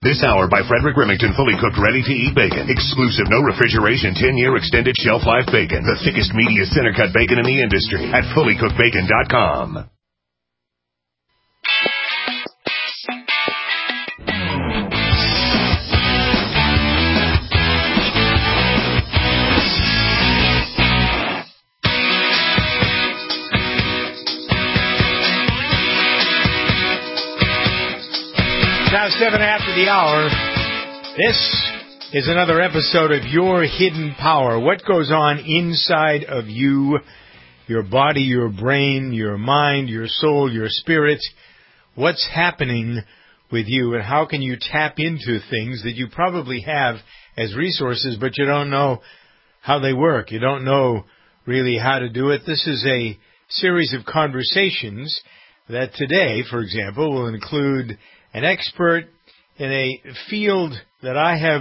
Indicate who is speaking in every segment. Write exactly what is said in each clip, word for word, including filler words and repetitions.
Speaker 1: This hour by Frederick Remington, fully cooked, ready-to-eat bacon. Exclusive, no refrigeration, ten-year extended shelf life bacon. The thickest, meatiest, center-cut bacon in the industry at fully cooked bacon dot com.
Speaker 2: Now seven after the hour. This is another episode of Your Hidden Power. What goes on inside of you, your body, your brain, your mind, your soul, your spirit? What's happening with you, and how can you tap into things that you probably have as resources, but you don't know how they work. You don't know really how to do it. This is a series of conversations that today, for example, will include an expert in a field that I have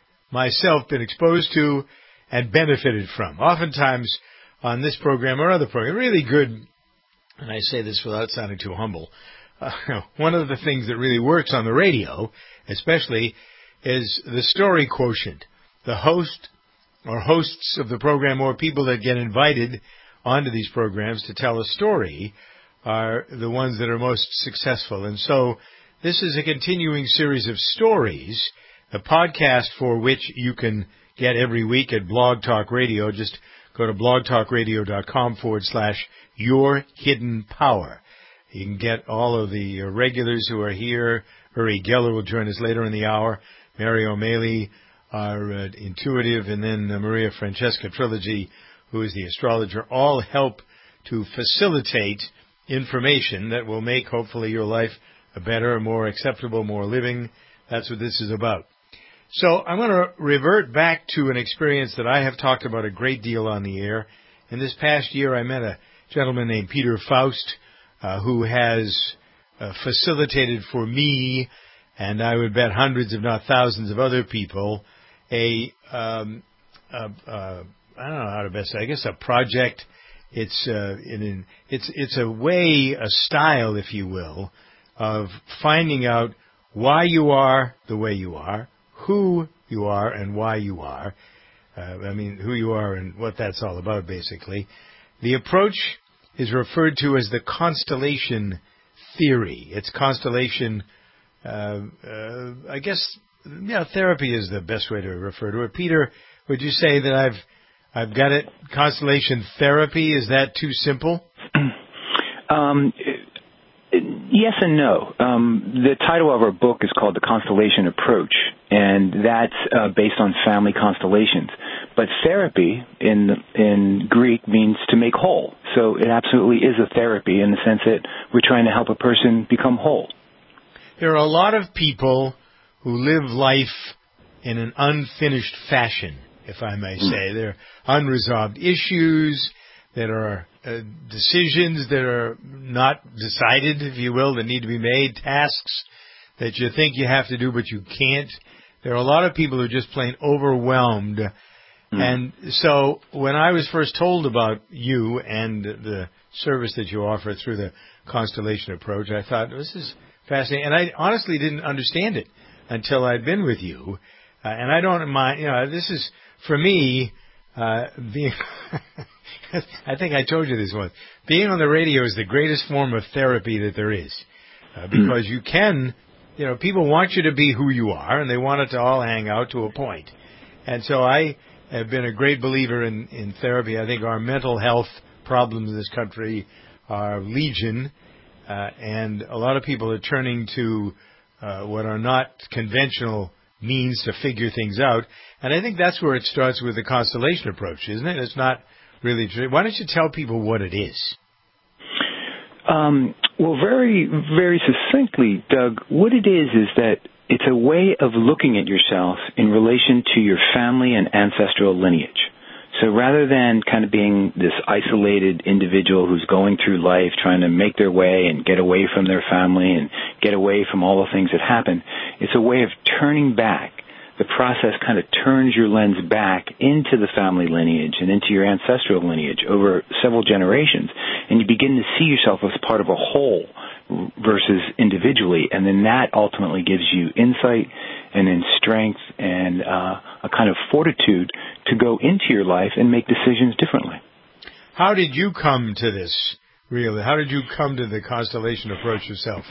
Speaker 2: myself been exposed to and benefited from. Oftentimes on this program or other program, really good, and I say this without sounding too humble, uh, one of the things that really works on the radio, especially, is the story quotient. The host or hosts of the program or people that get invited onto these programs to tell a story are the ones that are most successful. And so this is a continuing series of stories, a podcast for which you can get every week at Blog Talk Radio. Just go to blogtalkradio.com forward slash Your Hidden Power. You can get all of the regulars who are here. Uri Geller will join us later in the hour. Mary O'Malley, our uh, intuitive, and then uh, Maria Francesca Trilogy, who is the astrologer, all help to facilitate information that will make, hopefully, your life a better, more acceptable, more living. That's what this is about. So I'm going to revert back to an experience that I have talked about a great deal on the air. In this past year, I met a gentleman named Peter Faust, uh, who has uh, facilitated for me, and I would bet hundreds, if not thousands of other people, a, um, a, a I don't know how to best say, I guess a project. It's, uh, in, it's, it's a way, a style, if you will, of finding out why you are the way you are, who you are and why you are. Uh, I mean, who you are and what that's all about, basically. The approach is referred to as the constellation theory. It's constellation, uh, uh, I guess, yeah, therapy is the best way to refer to it. Peter, would you say that I've I've got it? Constellation therapy, is that too simple?
Speaker 3: um Yes and no. Um, the title of our book is called The Constellation Approach, and that's uh, based on family constellations. But therapy in in Greek means to make whole. So it absolutely is a therapy in the sense that we're trying to help a person become whole.
Speaker 2: There are a lot of people who live life in an unfinished fashion, if I may say. Mm. There are unresolved issues. There are uh, decisions that are not decided, if you will, that need to be made, tasks that you think you have to do but you can't. There are a lot of people who are just plain overwhelmed. Mm. And so when I was first told about you and the service that you offer through the Constellation Approach, I thought, this is fascinating. And I honestly didn't understand it until I'd been with you. Uh, and I don't mind, you know, this is, for me, uh, being... I think I told you this once. Being on the radio is the greatest form of therapy that there is. Uh, because you can, you know, people want you to be who you are, and they want it to all hang out to a point. And so I have been a great believer in, in therapy. I think our mental health problems in this country are legion, uh, and a lot of people are turning to uh, what are not conventional means to figure things out. And I think that's where it starts with the Constellation Approach, isn't it? It's not really true. Why don't you tell people what it is?
Speaker 3: Um, well, very, very succinctly, Doug, what it is is that it's a way of looking at yourself in relation to your family and ancestral lineage. So rather than kind of being this isolated individual who's going through life trying to make their way and get away from their family and get away from all the things that happen, it's a way of turning back. The process kind of turns your lens back into the family lineage and into your ancestral lineage over several generations, and you begin to see yourself as part of a whole versus individually, and then that ultimately gives you insight, and in strength and uh, a kind of fortitude to go into your life and make decisions differently.
Speaker 2: How did you come to this, really? How did you come to the constellation approach yourself?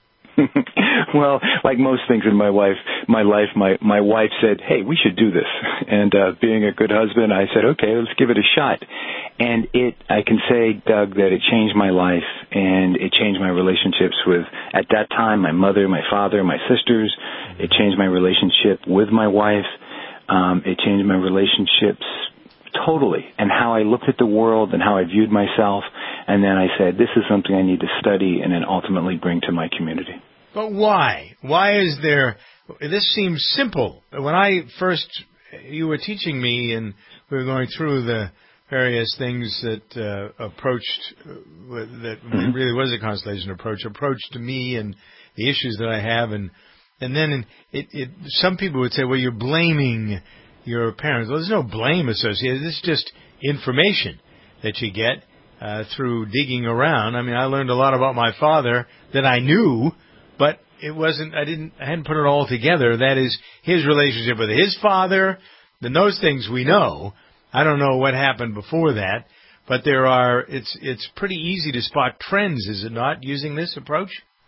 Speaker 3: Well, like most things in my life, my life, my my wife said, "Hey, we should do this." And uh, being a good husband, I said, "Okay, let's give it a shot." And it, I can say, Doug, that it changed my life, and it changed my relationships with, at that time, my mother, my father, my sisters. It changed my relationship with my wife. Um, it changed my relationships totally, and how I looked at the world and how I viewed myself. And then I said, this is something I need to study and then ultimately bring to my community.
Speaker 2: But why? Why is there, this seems simple. When I first, you were teaching me and we were going through the various things that uh, approached, uh, that mm-hmm. really was a constellation approach, approached me and the issues that I have. And and then it, it, some people would say, well, you're blaming your parents. Well, there's no blame associated. This is just information that you get uh, through digging around. I mean, I learned a lot about my father that I knew, but it wasn't, I didn't, I hadn't put it all together. That is his relationship with his father. Then those things we know. I don't know what happened before that, but there are, it's, it's pretty easy to spot trends, is it not, using this approach?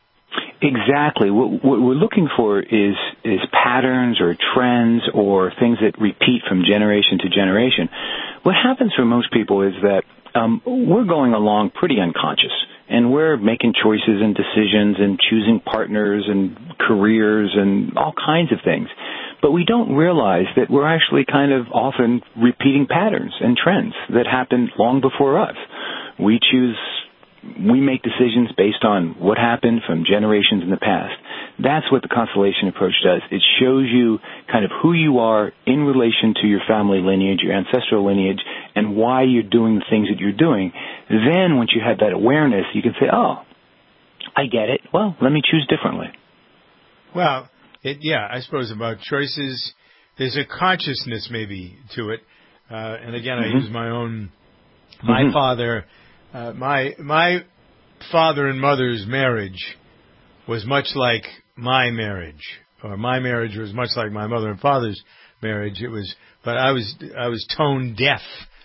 Speaker 3: Exactly. What, what we're looking for is, is patterns or trends or things that repeat from generation to generation. What happens for most people is that um, we're going along pretty unconscious. And we're making choices and decisions and choosing partners and careers and all kinds of things. But we don't realize that we're actually kind of often repeating patterns and trends that happened long before us. We choose, we make decisions based on what happened from generations in the past. That's what the constellation approach does. It shows you kind of who you are in relation to your family lineage, your ancestral lineage, and why you're doing the things that you're doing. Then once you have that awareness, you can say, oh, I get it. Well, let me choose differently.
Speaker 2: Well, it, yeah, I suppose about choices, there's a consciousness maybe to it. Uh, and again, mm-hmm. I use my own, my mm-hmm. father, uh, my, my father and mother's marriage was much like my marriage, or my marriage was much like my mother and father's marriage. It was, but I was, I was tone deaf,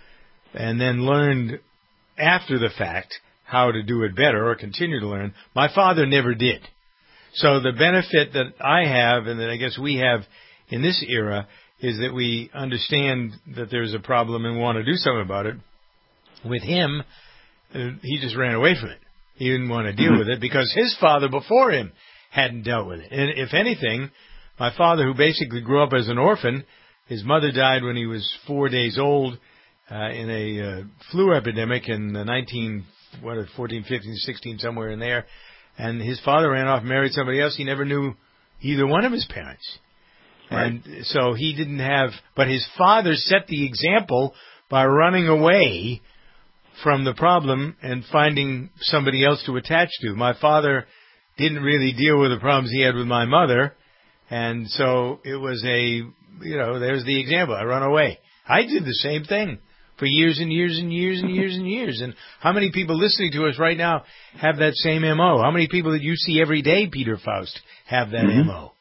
Speaker 2: and then learned after the fact how to do it better, or continue to learn. My father never did. So the benefit that I have, and that I guess we have in this era, is that we understand that there's a problem and want to do something about it. With him, uh, he just ran away from it. He didn't want to deal with it because his father before him hadn't dealt with it. And if anything, my father, who basically grew up as an orphan, his mother died when he was four days old uh, in a uh, flu epidemic in the nineteen, what, fourteen, fifteen, sixteen, somewhere in there. And his father ran off and married somebody else. He never knew either one of his parents. Right. And so he didn't have, but his father set the example by running away from the problem and finding somebody else to attach to. My father didn't really deal with the problems he had with my mother, and so it was a, you know, there's the example. I run away. I did the same thing for years and years and years and years and years. And how many people listening to us right now have that same M O? How many people that you see every day, Peter Faust, have that mm-hmm. M O?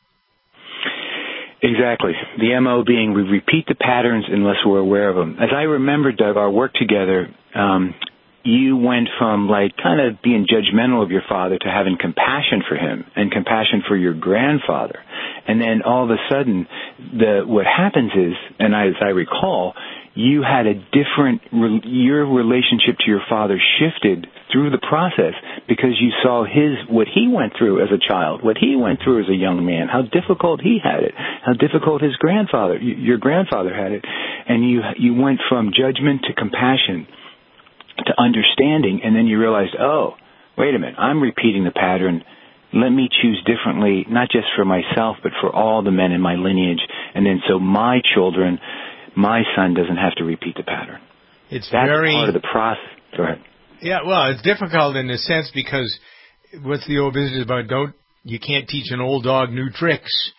Speaker 3: Exactly. The M O being we repeat the patterns unless we're aware of them. As I remember, Doug, our work together, um, you went from like kind of being judgmental of your father to having compassion for him and compassion for your grandfather. And then all of a sudden, the what happens is, and I, as I recall, you had a different, your relationship to your father shifted through the process because you saw his, what he went through as a child, what he went through as a young man, how difficult he had it, how difficult his grandfather, your grandfather had it. And you, you went from judgment to compassion to understanding, and then you realized, oh, wait a minute, I'm repeating the pattern. Let me choose differently, not just for myself, but for all the men in my lineage. And then so my children, my son doesn't have to repeat the pattern.
Speaker 2: It's
Speaker 3: That's
Speaker 2: very,
Speaker 3: part of the process. Go ahead.
Speaker 2: Yeah, well, it's difficult in a sense because what's the old business about? Don't you can't teach an old dog new tricks.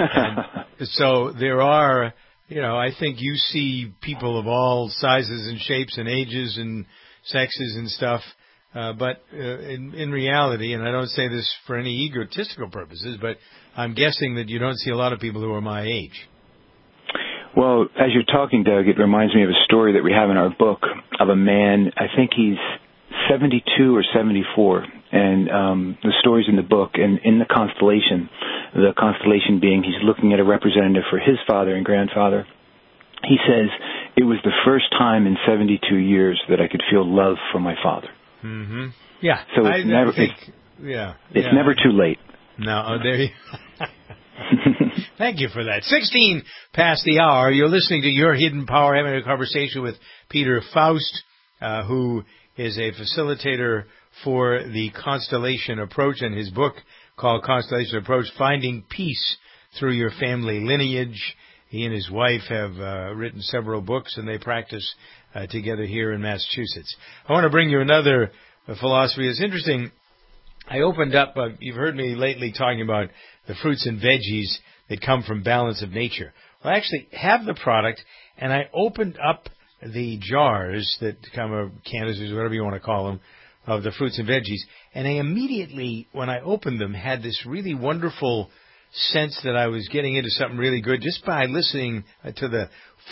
Speaker 2: So there are, you know, I think you see people of all sizes and shapes and ages and sexes and stuff Uh, but uh, in, in reality, and I don't say this for any egotistical purposes, but I'm guessing that you don't see a lot of people who are my age.
Speaker 3: Well, as you're talking, Doug, it reminds me of a story that we have in our book of a man, I think he's seventy-two or seventy-four, and um, the story's in the book, and in the constellation, the constellation being he's looking at a representative for his father and grandfather. He says, it was the first time in seventy-two years that I could feel love from my father.
Speaker 2: Mm-hmm. Yeah.
Speaker 3: So it's
Speaker 2: I,
Speaker 3: never,
Speaker 2: I think,
Speaker 3: it's,
Speaker 2: yeah,
Speaker 3: it's
Speaker 2: yeah.
Speaker 3: never too late.
Speaker 2: No, oh, there you Thank you for that. sixteen past the hour. You're listening to Your Hidden Power, having a conversation with Peter Faust, uh, who is a facilitator for the Constellation Approach, and his book called Constellation Approach, Finding Peace Through Your Family Lineage. He and his wife have uh, written several books, and they practice uh, together here in Massachusetts. I want to bring you another uh, philosophy. It's interesting. I opened up, uh, you've heard me lately talking about the fruits and veggies that come from Balance of Nature. Well, I actually have the product, and I opened up the jars that come, or canisters, whatever you want to call them, of the fruits and veggies, and I immediately, when I opened them, had this really wonderful sense that I was getting into something really good just by listening to the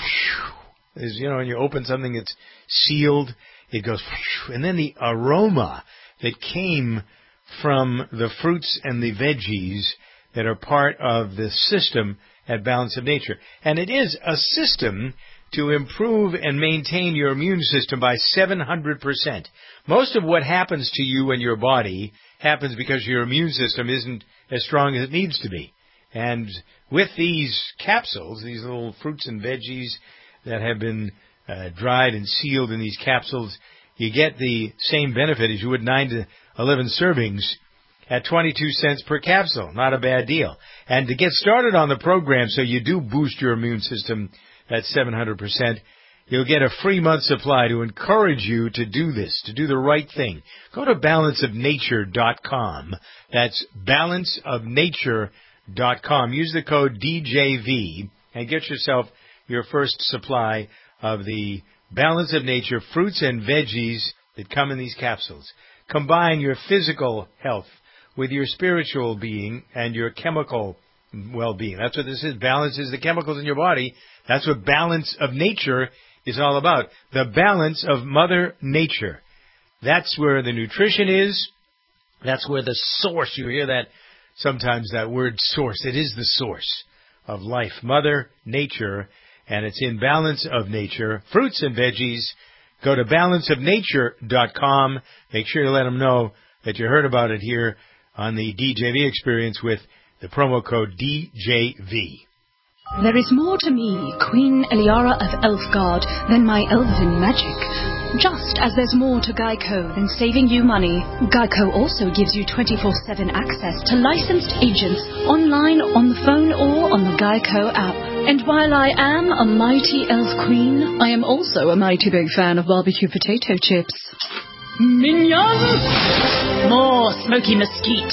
Speaker 2: whew, as you know, when you open something that's sealed, it goes whew, and then the aroma that came from the fruits and the veggies that are part of the system at Balance of Nature. And it is a system to improve and maintain your immune system by seven hundred percent. Most of what happens to you and your body happens because your immune system isn't as strong as it needs to be. And with these capsules, these little fruits and veggies that have been uh, dried and sealed in these capsules, you get the same benefit as you would nine to eleven servings at twenty-two cents per capsule. Not a bad deal. And to get started on the program so you do boost your immune system at seven hundred percent, you'll get a free month supply to encourage you to do this, to do the right thing. Go to balance of nature dot com. That's balance of nature dot com. Use the code D J V and get yourself your first supply of the Balance of Nature fruits and veggies that come in these capsules. Combine your physical health with your spiritual being and your chemical well-being. That's what this is. Balance is the chemicals in your body. That's what Balance of Nature is all about. The balance of Mother Nature. That's where the nutrition is. That's where the source, you hear that sometimes, that word source. It is the source of life. Mother Nature. And it's in Balance of Nature. Fruits and veggies. Go to balance of nature dot com. Make sure to let them know that you heard about it here on the D J V Experience with the promo code D J V.
Speaker 4: There is more to me, Queen Eliara of Elfgard, than my elven magic. Just as there's more to Geico than saving you money, Geico also gives you twenty-four seven access to licensed agents online, on the phone, or on the Geico app. And while I am a mighty elf queen, I am also a mighty big fan of barbecue potato chips. Minions! More smoky mesquite.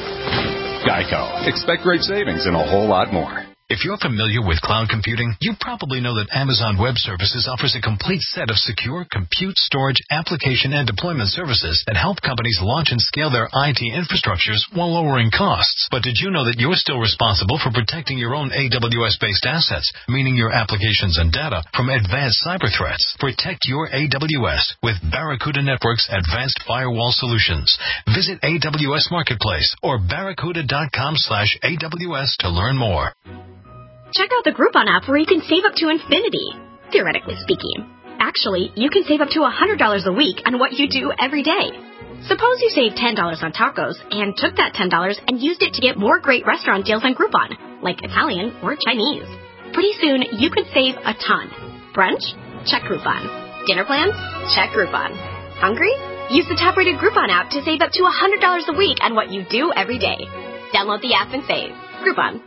Speaker 5: Geico. Expect great savings and a whole lot more. If you're familiar with cloud computing, you probably know that Amazon Web Services offers a complete set of secure compute, storage, application, and deployment services that help companies launch and scale their I T infrastructures while lowering costs. But did you know that you're still responsible for protecting your own A W S-based assets, meaning your applications and data, from advanced cyber threats? Protect your A W S with Barracuda Network's Advanced Firewall Solutions. Visit A W S Marketplace or barracuda.com slash AWS to learn more.
Speaker 6: Check out the Groupon app where you can save up to infinity, theoretically speaking. Actually, you can save up to one hundred dollars a week on what you do every day. Suppose you saved ten dollars on tacos and took that ten dollars and used it to get more great restaurant deals on Groupon, like Italian or Chinese. Pretty soon, you could save a ton. Brunch? Check Groupon. Dinner plans? Check Groupon. Hungry? Use the top-rated Groupon app to save up to one hundred dollars a week on what you do every day. Download the app and save. Groupon.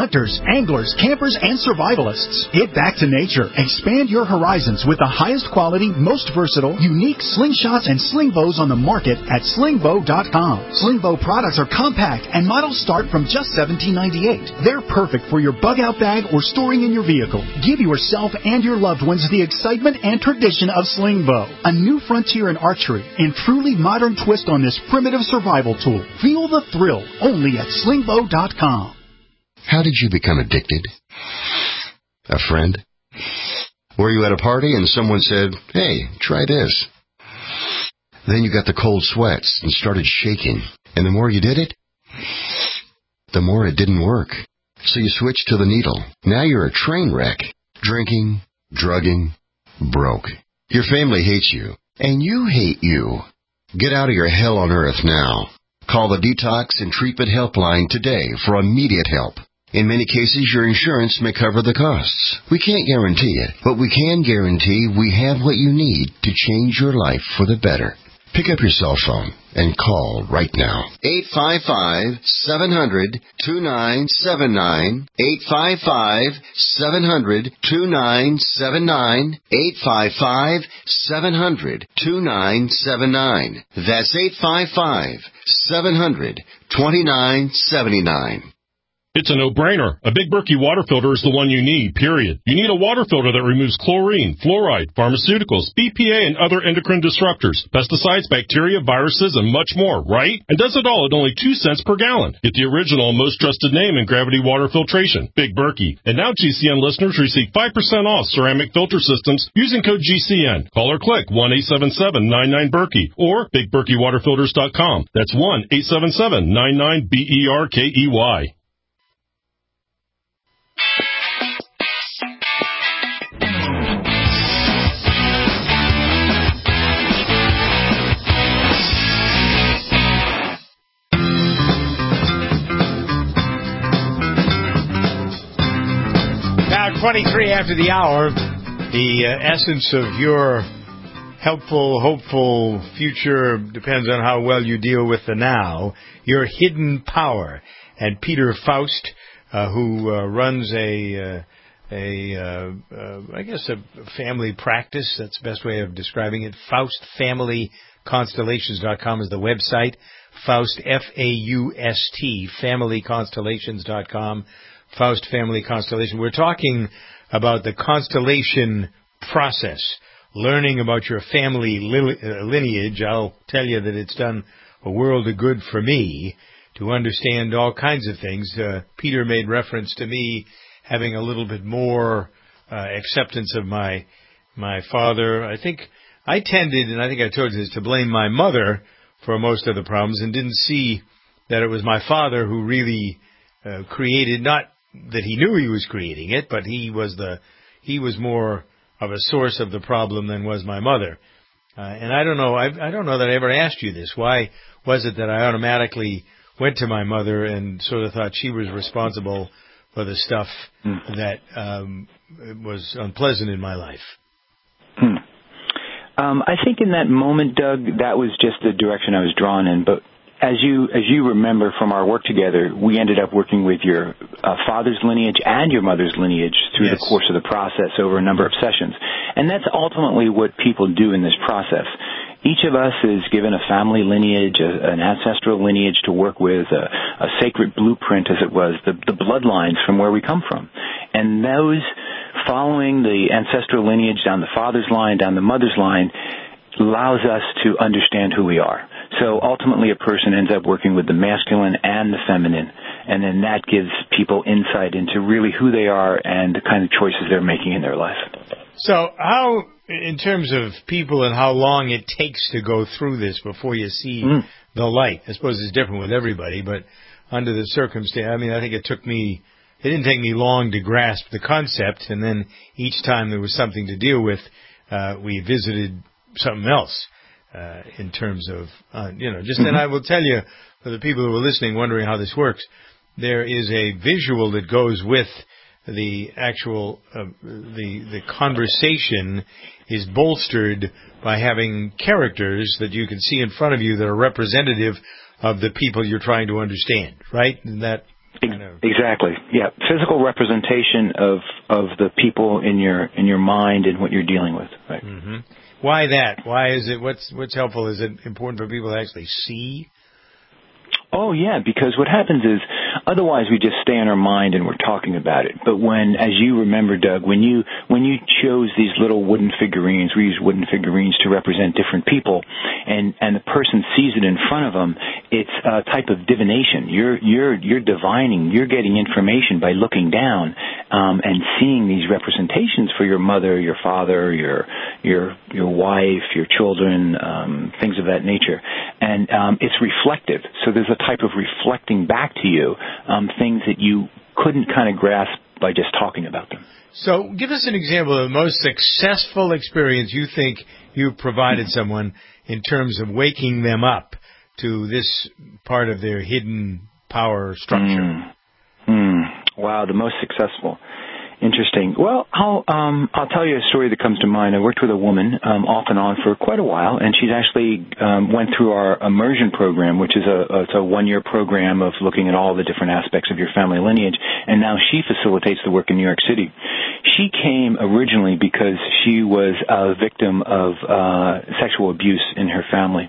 Speaker 7: hunters, anglers, campers, and survivalists. Get back to nature. Expand your horizons with the highest quality, most versatile, unique slingshots and sling bows on the market at sling bow dot com. Sling bow products are compact and models start from just seventeen ninety-eight. They're perfect for your bug out bag or storing in your vehicle. Give yourself and your loved ones the excitement and tradition of sling bow, a new frontier in archery and truly modern twist on this primitive survival tool. Feel the thrill only at sling bow dot com.
Speaker 8: How did you become addicted? A friend? Were you at a party and someone said, "Hey, try this"? Then you got the cold sweats and started shaking. And the more you did it, the more it didn't work. So you switched to the needle. Now you're a train wreck. Drinking, drugging, broke. Your family hates you. And you hate you. Get out of your hell on earth now. Call the Detox and Treatment Helpline today for immediate help. In many cases, your insurance may cover the costs. We can't guarantee it, but we can guarantee we have what you need to change your life for the better. Pick up your cell phone and call right now. eight five five, seven hundred, two nine seven nine. eight five five, seven hundred, two nine seven nine. eight five five, seven hundred, two nine seven nine. That's eight five five, seven hundred, two nine seven nine.
Speaker 9: It's a no-brainer. A Big Berkey water filter is the one you need, period. You need a water filter that removes chlorine, fluoride, pharmaceuticals, B P A, and other endocrine disruptors, pesticides, bacteria, viruses, and much more, right? And does it all at only two cents per gallon. Get the original and most trusted name in gravity water filtration, Big Berkey. And now G C N listeners receive five percent off ceramic filter systems using code G C N. Call or click one eight seven seven nine nine Berkey or big berkey water filters dot com. That's one eight seven seven nine nine B E R K E Y.
Speaker 2: twenty-three after the hour, the uh, essence of your helpful, hopeful future depends on how well you deal with the now, your hidden power. And Peter Faust, uh, who uh, runs a, uh, a uh, uh, I guess, a family practice, that's the best way of describing it, Faust Family Constellations dot com is the website. Faust, F A U S T, Family Constellations dot com. Faust Family Constellation. We're talking about the constellation process, learning about your family li- uh, lineage. I'll tell you that it's done a world of good for me to understand all kinds of things. Uh, Peter made reference to me having a little bit more uh, acceptance of my my father. I think I tended, and I think I told you this, to blame my mother for most of the problems and didn't see that it was my father who really uh, created, not that he knew he was creating it, but he was the he was more of a source of the problem than was my mother. Uh, and I don't know, I, I don't know that I ever asked you this. Why was it that I automatically went to my mother and sort of thought she was responsible for the stuff mm. that um, was unpleasant in my life?
Speaker 3: Hmm. Um, I think in that moment, Doug, that was just the direction I was drawn in, but As you as you remember from our work together, we ended up working with your uh, father's lineage and your mother's lineage through yes. the course of the process over a number of sessions. And that's ultimately what people do in this process. Each of us is given a family lineage, a, an ancestral lineage to work with, a, a sacred blueprint, as it was, the, the bloodlines from where we come from. And those following the ancestral lineage down the father's line, down the mother's line, allows us to understand who we are. So ultimately a person ends up working with the masculine and the feminine, and then that gives people insight into really who they are and the kind of choices they're making in their life.
Speaker 2: So how, in terms of people and how long it takes to go through this before you see mm. the light, I suppose it's different with everybody, but under the circumstance, I mean, I think it took me, it didn't take me long to grasp the concept, and then each time there was something to deal with, uh, we visited something else. Uh, in terms of, uh, you know, just, and I will tell you, for the people who are listening, wondering how this works, there is a visual that goes with the actual, uh, the, the conversation is bolstered by having characters that you can see in front of you that are representative of the people you're trying to understand, right? And that kind of.
Speaker 3: Exactly. Yeah. Physical representation of of the people in your in your mind and what you're dealing with. Right.
Speaker 2: Mm-hmm. Why that? Why is it? What's what's helpful? Is it important for people to actually see?
Speaker 3: Oh, yeah, because what happens is otherwise we just stay in our mind and we're talking about it. But when, as you remember, Doug, when you when you chose these little wooden figurines, we use wooden figurines to represent different people, and, and the person sees it in front of them, it's a type of divination. You're you're you're divining. You're getting information by looking down um, and seeing these representations for your mother, your father, your your your wife, your children, um, things of that nature, and um, it's reflective. So there's a type of reflecting back to you um, things that you couldn't kind of grasp by just talking about them.
Speaker 2: So give us an example of the most successful experience you think you've provided mm-hmm. someone in terms of waking them up to this part of their hidden power structure.
Speaker 3: Mm. Mm. Wow, the most successful. Interesting. Well, I'll um, I'll tell you a story that comes to mind. I worked with a woman um, off and on for quite a while, and she's actually um, went through our immersion program, which is a, it's a one-year program of looking at all the different aspects of your family lineage, and now she facilitates the work in New York City. She came originally because she was a victim of uh, sexual abuse in her family.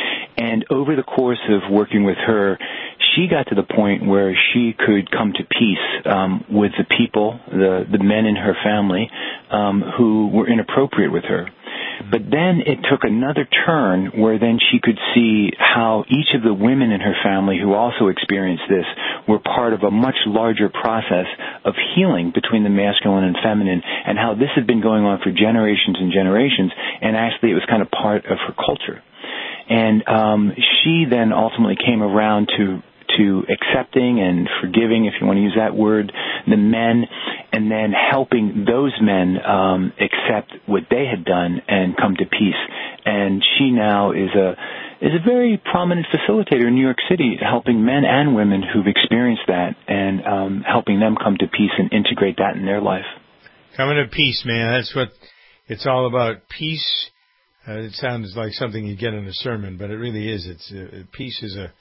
Speaker 3: And over the course of working with her, she got to the point where she could come to peace um, with the people, the, the men in her family, um, who were inappropriate with her. But then it took another turn where then she could see how each of the women in her family who also experienced this were part of a much larger process of healing between the masculine and feminine, and how this had been going on for generations and generations, and actually it was kind of part of her culture. And um, she then ultimately came around to to accepting and forgiving, if you want to use that word, the men, and then helping those men um, accept what they had done and come to peace. And she now is a is a very prominent facilitator in New York City, helping men and women who've experienced that and um, helping them come to peace and integrate that in their life.
Speaker 2: Coming to peace, man. That's what it's all about. Peace. Uh, it sounds like something you get in a sermon, but it really is. It's uh, peace is a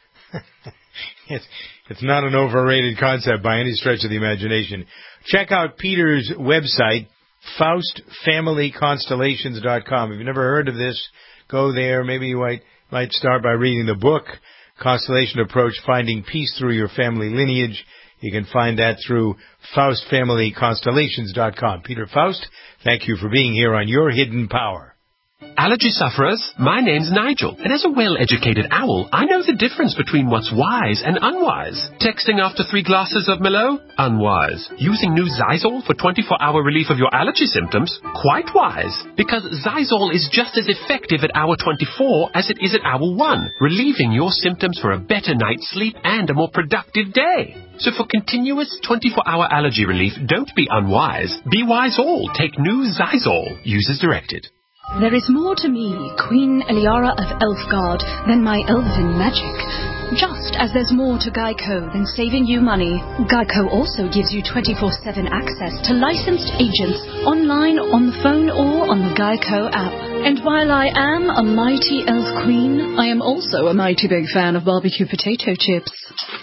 Speaker 2: it's, it's not an overrated concept by any stretch of the imagination. Check out Peter's website, Faust Family Constellations dot com. If you've never heard of this, go there. Maybe you might might start by reading the book, Constellation Approach: Finding Peace Through Your Family Lineage. You can find that through Faust Family Constellations dot com. Peter Faust, thank you for being here on Your Hidden Power.
Speaker 10: Allergy sufferers, my name's Nigel, and as a well-educated owl, I know the difference between what's wise and unwise. Texting after three glasses of Merlot? Unwise. Using new Zysol for twenty-four hour relief of your allergy symptoms? Quite wise, because Zysol is just as effective at hour twenty-four as it is at hour one, relieving your symptoms for a better night's sleep and a more productive day. So for continuous twenty-four hour allergy relief, don't be unwise. Be wise all. Take new Zysol. Use as directed.
Speaker 4: There is more to me, Queen Eliara of Elfgard, than my elven magic. Just as there's more to Geico than saving you money, Geico also gives you twenty-four seven access to licensed agents online, on the phone, or on the Geico app. And while I am a mighty elf queen, I am also a mighty big fan of barbecue potato chips.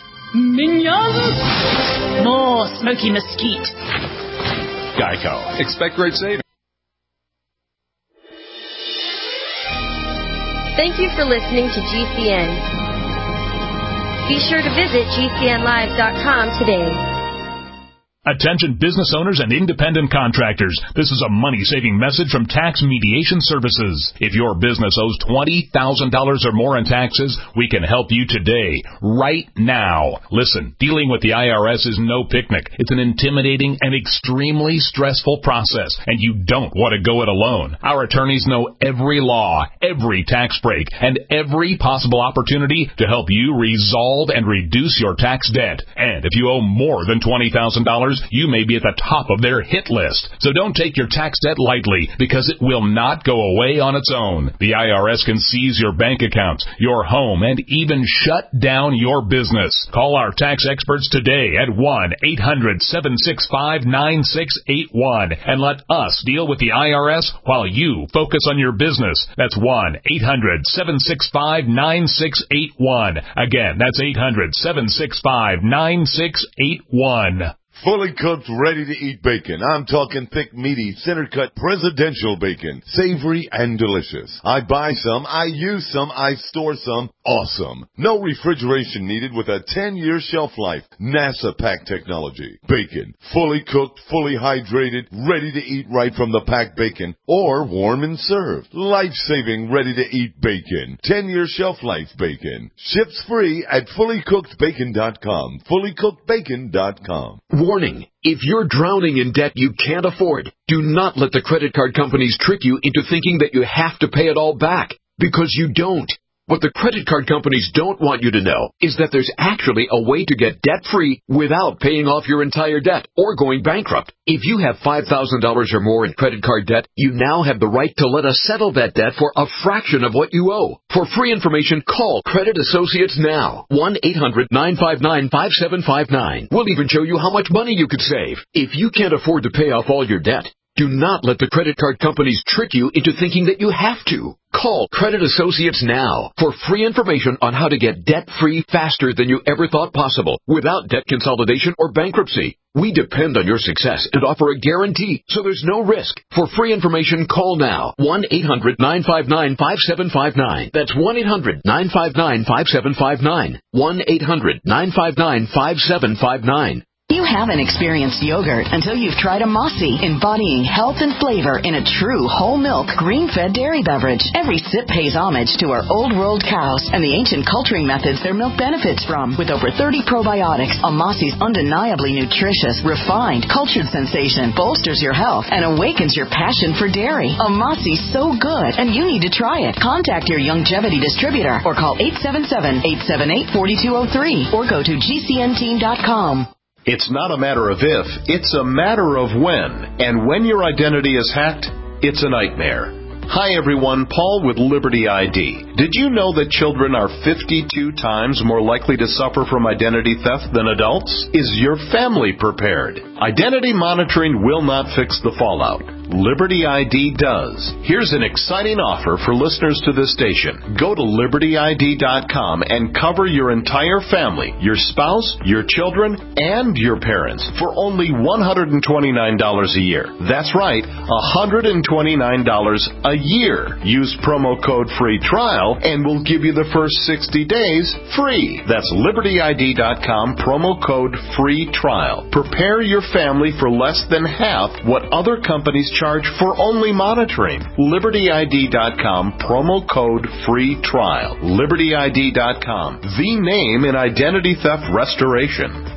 Speaker 4: Minions! More smoky mesquite.
Speaker 5: Geico. Expect great savings.
Speaker 11: Thank you for listening to G C N. Be sure to visit G C N live dot com today.
Speaker 12: Attention business owners and independent contractors. This is a money-saving message from Tax Mediation Services. If your business owes twenty thousand dollars or more in taxes, we can help you today, right now. Listen, dealing with the I R S is no picnic. It's an intimidating and extremely stressful process, and you don't want to go it alone. Our attorneys know every law, every tax break, and every possible opportunity to help you resolve and reduce your tax debt. And if you owe more than twenty thousand dollars, customers, you may be at the top of their hit list. So don't take your tax debt lightly, because it will not go away on its own. The I R S can seize your bank accounts, your home, and even shut down your business. Call our tax experts today at one eight hundred seven six five nine six eight one and let us deal with the I R S while you focus on your business. That's one eight hundred seven six five nine six eight one. Again, that's eight hundred seven six five nine six eight one.
Speaker 13: Fully cooked, ready-to-eat bacon. I'm talking thick, meaty, center-cut presidential bacon. Savory and delicious. I buy some, I use some, I store some. Awesome. No refrigeration needed with a ten-year shelf life. NASA pack technology. Bacon. Fully cooked, fully hydrated, ready to eat right from the packed bacon. Or warm and served. Life-saving, ready-to-eat bacon. ten-year shelf life bacon. Ships free at fully cooked bacon dot com. fully cooked bacon dot com.
Speaker 14: Warning, if you're drowning in debt you can't afford, do not let the credit card companies trick you into thinking that you have to pay it all back, because you don't. What the credit card companies don't want you to know is that there's actually a way to get debt-free without paying off your entire debt or going bankrupt. If you have five thousand dollars or more in credit card debt, you now have the right to let us settle that debt for a fraction of what you owe. For free information, call Credit Associates now. one eight hundred nine five nine five seven five nine. We'll even show you how much money you could save. If you can't afford to pay off all your debt, do not let the credit card companies trick you into thinking that you have to. Call Credit Associates now for free information on how to get debt-free faster than you ever thought possible without debt consolidation or bankruptcy. We depend on your success and offer a guarantee, so there's no risk. For free information, call now. one eight hundred nine five nine five seven five nine. That's one eight hundred nine five nine five seven five nine. one eight hundred nine five nine five seven five nine.
Speaker 15: You haven't experienced yogurt until you've tried a Mossy, embodying health and flavor in a true whole milk, green-fed dairy beverage. Every sip pays homage to our old-world cows and the ancient culturing methods their milk benefits from. With over thirty probiotics, a Mossy's undeniably nutritious, refined, cultured sensation bolsters your health and awakens your passion for dairy. A Mossy's so good, and you need to try it. Contact your Youngevity distributor or call eight seven seven, eight seven eight, four two zero three or go to G C N team dot com.
Speaker 16: It's not a matter of if, it's a matter of when. And when your identity is hacked, it's a nightmare. Hi everyone, Paul with Liberty I D. Did you know that children are fifty-two times more likely to suffer from identity theft than adults? Is your family prepared? Identity monitoring will not fix the fallout. Liberty I D does. Here's an exciting offer for listeners to this station. Go to Liberty I D dot com and cover your entire family, your spouse, your children, and your parents for only one hundred twenty-nine dollars a year. That's right, one hundred twenty-nine dollars a year. Use promo code free trial and we'll give you the first sixty days free. That's Liberty I D dot com, promo code free trial. Prepare your family for less than half what other companies charge for only monitoring. Liberty I D dot com, promo code free trial. Liberty I D dot com, the name in identity theft restoration.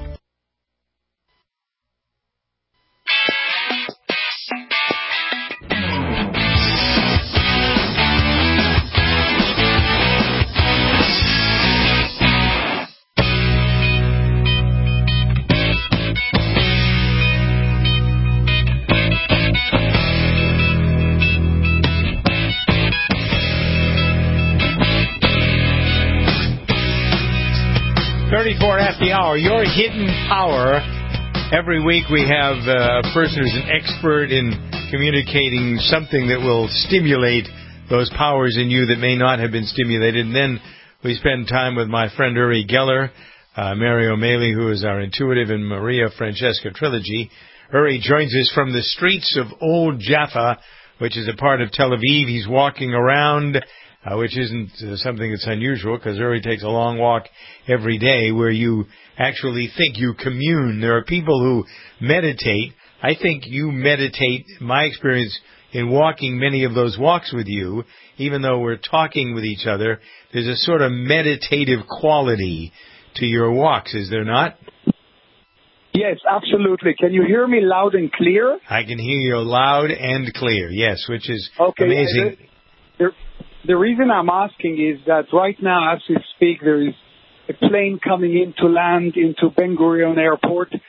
Speaker 2: thirty-four after the hour, your hidden power. Every week we have a person who's an expert in communicating something that will stimulate those powers in you that may not have been stimulated. And then we spend time with my friend Uri Geller, uh, Mary O'Malley, who is our intuitive, and Maria Francesca Trilogy. Uri joins us from the streets of Old Jaffa, which is a part of Tel Aviv. He's walking around, Uh, which isn't uh, something that's unusual, because Uri takes a long walk every day where you actually think you commune. There are people who meditate. I think you meditate. My experience in walking many of those walks with you, even though we're talking with each other, there's a sort of meditative quality to your walks, is there not?
Speaker 17: Yes, absolutely. Can you hear me loud and clear?
Speaker 2: I can hear you loud and clear, yes, which is
Speaker 17: okay,
Speaker 2: amazing.
Speaker 17: There, The reason I'm asking is that right now, as we speak, there is a plane coming in to land into Ben Gurion Airport,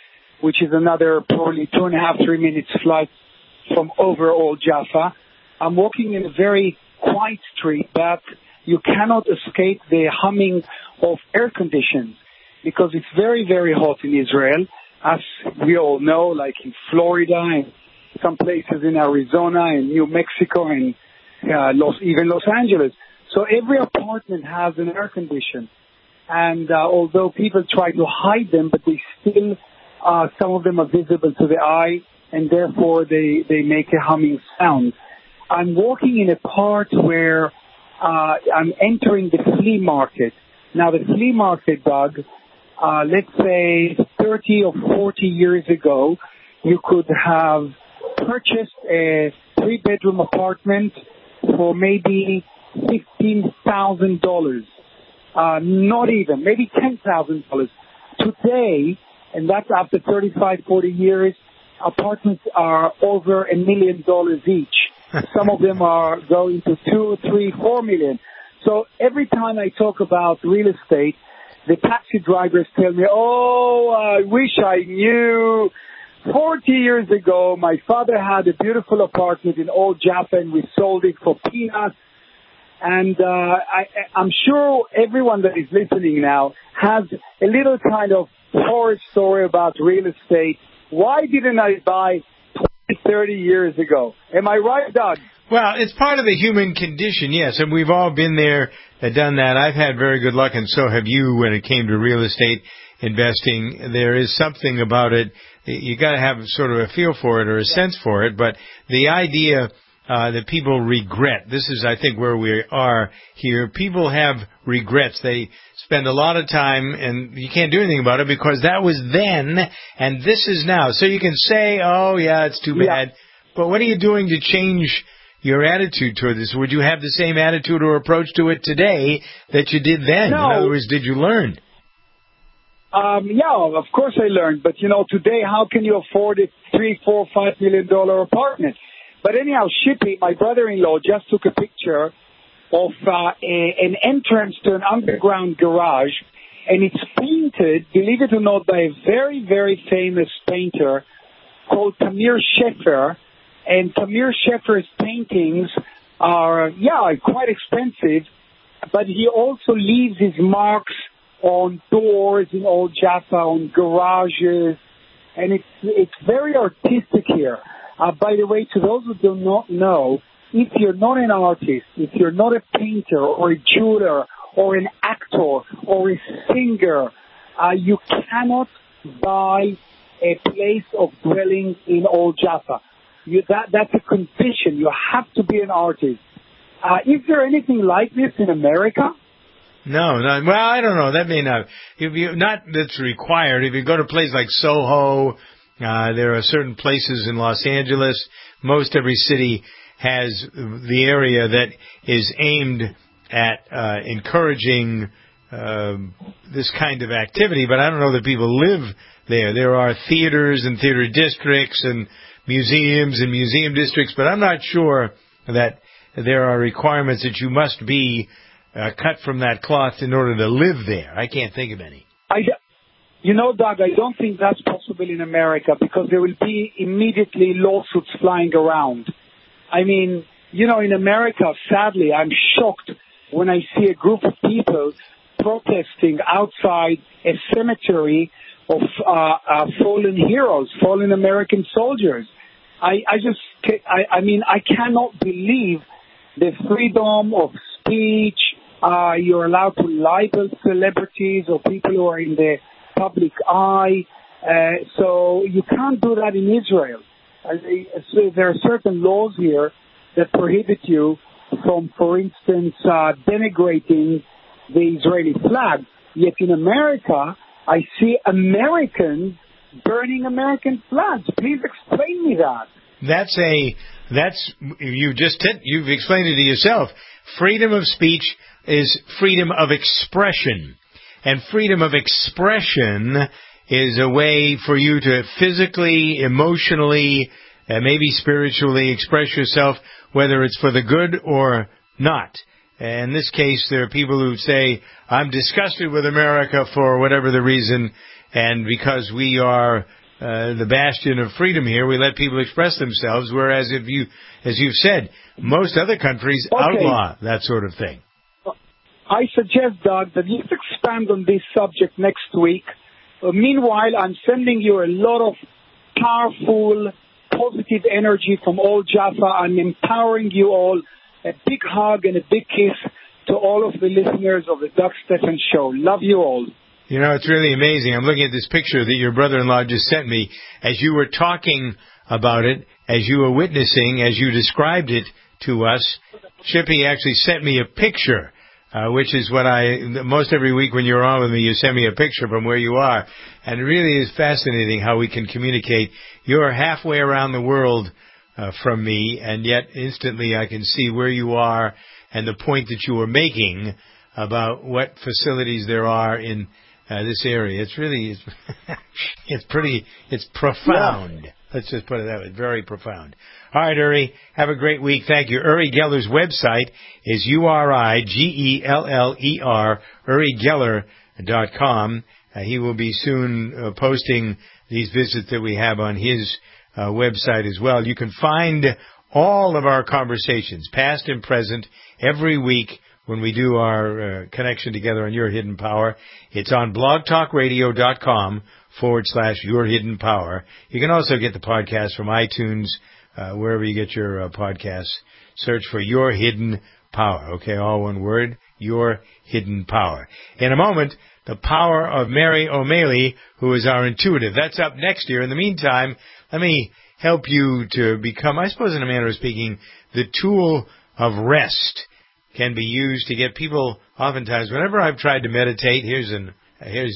Speaker 17: which is another probably two and a half, three minutes flight from overall Jaffa. I'm walking in a very quiet street, but you cannot escape the humming of air conditions because it's very, very hot in Israel, as we all know, like in Florida and some places in Arizona and New Mexico and uh, Los, even Los Angeles. So every apartment has an air condition. And uh, although people try to hide them, but they still, uh, some of them are visible to the eye, and therefore they, they make a humming sound. I'm walking in a part where uh, I'm entering the flea market. Now, the flea market, Doug, uh, let's say thirty or forty years ago, you could have purchased a three-bedroom apartment for maybe fifteen thousand dollars. Uh, not even, maybe ten thousand dollars. Today, and that's after thirty-five, forty years, apartments are over a million dollars each. Some of them are going to two, three, four million. So every time I talk about real estate, the taxi drivers tell me, oh, I wish I knew. forty years ago, my father had a beautiful apartment in Old Jaffa, and we sold it for peanuts. And uh, I, I'm sure everyone that is listening now has a little kind of horror story about real estate. Why didn't I buy twenty, thirty years ago? Am I right, Doug?
Speaker 2: Well, it's part of the human condition, yes, and we've all been there and done that. I've had very good luck, and so have you when it came to real estate investing. There is something about it. You got to have sort of a feel for it or a sense for it, but the idea uh, that people regret, this is, I think, where we are here. People have regrets. They spend a lot of time, and you can't do anything about it because that was then, and this is now. So you can say, oh, yeah, it's too bad, yeah. But what are you doing to change your attitude toward this? Would you have the same attitude or approach to it today that you did then?
Speaker 17: No.
Speaker 2: In other words, did you learn?
Speaker 17: Um, yeah, of course I learned. But, you know, today, how can you afford a three, four, five million dollar apartment? But anyhow, Shippy, my brother-in-law, just took a picture of uh, a, an entrance to an underground garage, and it's painted, believe it or not, by a very, very famous painter called Tamir Shefer. And Tamir Shefer's paintings are, yeah, quite expensive, but he also leaves his marks on doors in Old Jaffa, on garages, and it's it's very artistic here. Uh, by the way, to those who do not know, if you're not an artist, if you're not a painter or a jeweler or an actor or a singer, uh, you cannot buy a place of dwelling in Old Jaffa. You, that, that's a condition. You have to be an artist. Uh, is there anything like this in America?
Speaker 2: No, no. Well, I don't know. That may not. If you, not that's required. If you go to a place like Soho, uh, there are certain places in Los Angeles. Most every city has the area that is aimed at uh, encouraging uh, this kind of activity. But I don't know that people live there. There are theaters and theater districts and museums and museum districts, but I'm not sure that there are requirements that you must be uh, cut from that cloth in order to live there. I can't think of any.
Speaker 17: I, you know, Doug, I don't think that's possible in America because there will be immediately lawsuits flying around. I mean, you know, in America, sadly, I'm shocked when I see a group of people protesting outside a cemetery of uh, uh, fallen heroes, fallen American soldiers. I, I just, I, I mean, I cannot believe the freedom of speech. Uh, you're allowed to libel celebrities or people who are in the public eye. Uh, so you can't do that in Israel. Uh, so there are certain laws here that prohibit you from, for instance, uh, denigrating the Israeli flag. Yet in America, I see Americans burning American flags. Please explain me that.
Speaker 2: That's a, that's, you just, you've explained it to yourself. Freedom of speech is freedom of expression. And freedom of expression is a way for you to physically, emotionally, and maybe spiritually express yourself, whether it's for the good or not. In this case, there are people who say, I'm disgusted with America for whatever the reason, and because we are uh, the bastion of freedom here. We let people express themselves, whereas if you, as you've said, most other countries
Speaker 17: okay.
Speaker 2: outlaw that sort of thing.
Speaker 17: I suggest, Doug, that let's expand on this subject next week. Uh, meanwhile, I'm sending you a lot of powerful, positive energy from all Jaffa. I'm empowering you all. A big hug and a big kiss to all of the listeners of the Doug Stephan Show. Love you all.
Speaker 2: You know, it's really amazing. I'm looking at this picture that your brother-in-law just sent me. As you were talking about it, as you were witnessing, as you described it to us, Chippy actually sent me a picture, uh, which is what I, most every week when you're on with me, you send me a picture from where you are. And it really is fascinating how we can communicate. You're halfway around the world uh, from me, and yet instantly I can see where you are and the point that you were making about what facilities there are in Uh, this area. It's really, it's, it's pretty, it's profound. Yeah. Let's just put it that way. Very profound. All right, Uri, have a great week. Thank you. Uri Geller's website is U R I G E L L E R, uri geller dot com. Uh, he will be soon uh, posting these visits that we have on his uh, website as well. You can find all of our conversations, past and present, every week when we do our uh, connection together on Your Hidden Power. It's on blogtalkradio.com forward slash Your Hidden Power. You can also get the podcast from iTunes, uh, wherever you get your uh, podcasts. Search for Your Hidden Power. Okay, all one word, Your Hidden Power. In a moment, the power of Mary O'Malley, who is our intuitive. That's up next year. In the meantime, let me help you to become, I suppose in a manner of speaking, the tool of rest can be used to get people, oftentimes, whenever I've tried to meditate, here's an, here's,